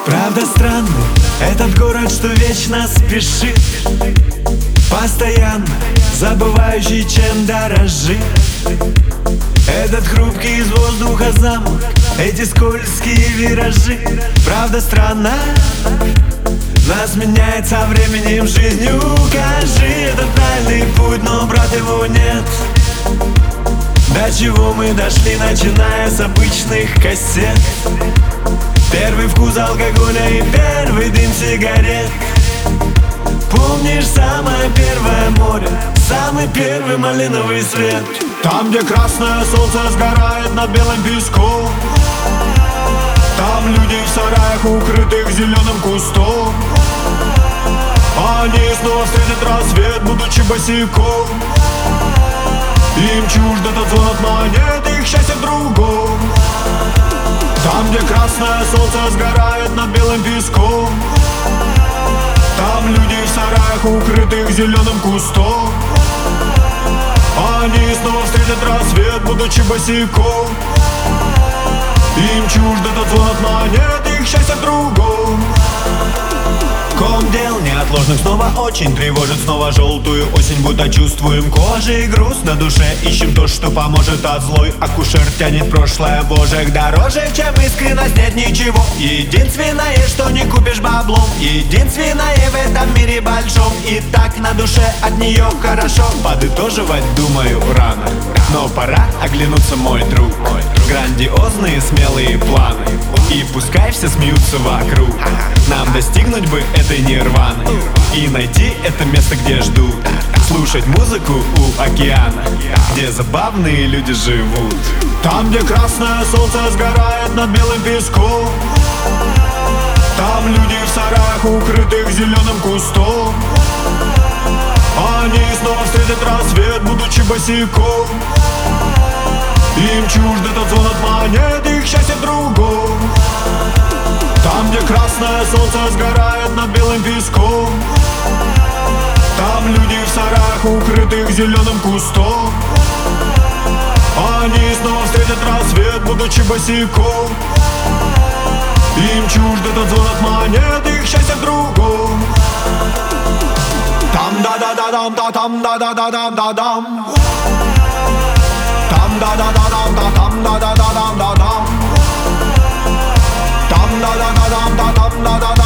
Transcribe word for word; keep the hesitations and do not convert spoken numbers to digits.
Правда странный этот город, что вечно спешит, постоянно забывающий, чем дорожит. Этот хрупкий из воздуха замок, эти скользкие виражи. Правда странно, нас меняет со временем жизнь. Укажи этот правильный путь, но, брат, его нет. До чего мы дошли, начиная с обычных кассет. Первый вкус алкоголя и первый дым сигарет. Помнишь самое первое море, самый первый малиновый свет? Там, где красное солнце сгорает над белым песком, там люди в сараях, укрытых зеленым кустом. Они снова встретят рассвет, будучи босиком. Им чужд этот звон от монет, их счастье в другом. Там, где красное солнце сгорает над белым песком, там люди в сараях, укрытых зеленым кустом. Они снова встретят рассвет, будучи босиком. Им чужд этот звон от монет, их счастье в другом. Ком дел неотложных снова очень тревожит. Снова желтую осень, будто чувствуем кожей груз на душе. Ищем то, что поможет, от злой акушер тянет прошлое вожек. Дороже, чем искренность, нет ничего. Единственное, что не купишь баблом. Единственное в этом мире большом. И так на душе от нее хорошо. Подытоживать, думаю, рано, но пора оглянуться, мой друг. Грандиозные смелые планы, и пускай все смеются вокруг. Нам достигнуть бы этой нирваны и найти это место, где ждут. Слушать музыку у океана, где забавные люди живут. Там, где красное солнце сгорает над белым песком, там люди в сараях, укрытых зеленым кустом. Они снова встретят рассвет, будучи босиком. Им чужд этот звон от монет, их счастье в другом. Там, где красное солнце сгорает над белым песком, там люди в сараях, укрытых зеленым кустом. Они снова встретят рассвет, будучи босиком. Им чужд этот звон от монет, их счастье в другом. Там да-да-да-дам, да-там, да-да-да-дам, да-дам. Там да-да-да-дам, да-там, да-да-да-дам, да-дам. Там да-да-да-дам, да-там, да-да-да.